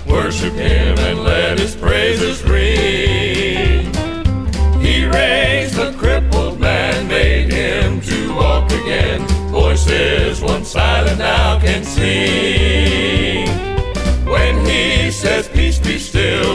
Worship him and let his praises ring. He raised the crippled man, made him to walk again. Voices once silent now can sing. When he says peace be still,